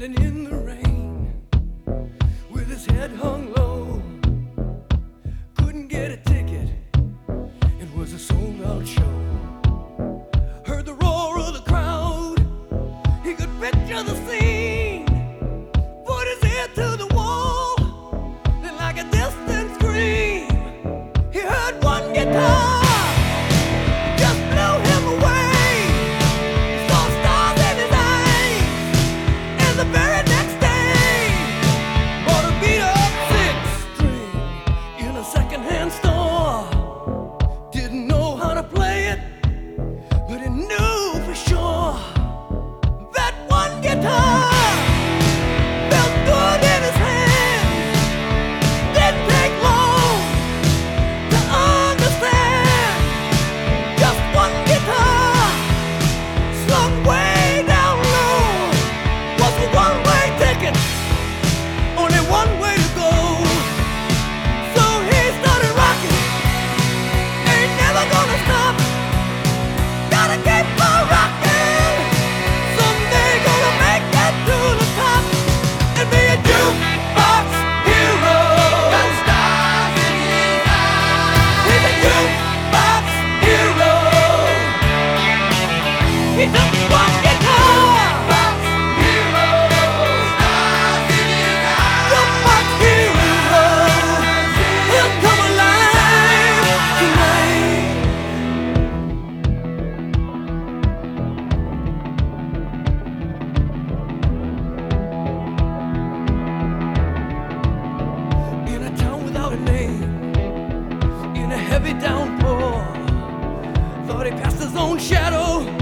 standing in the rain with his head hung low. Couldn't get a ticket, it was a sold-out show. Heard the roar of the crowd, he could picture the scene. Put his ear to the wall, and like a distant scream, he heard one guitar. Second-hand store, didn't know how to play it, but he knew for sure that one guitar felt good in his hands. Didn't take long to understand. Just one guitar slung way down low was a one-way ticket, only one way to go. He took one guitar, jukebox hero, stars in his eyes. Jukebox hero, he'll come alive tonight. In a town without a name, in a heavy downpour, thought he passed his own shadow.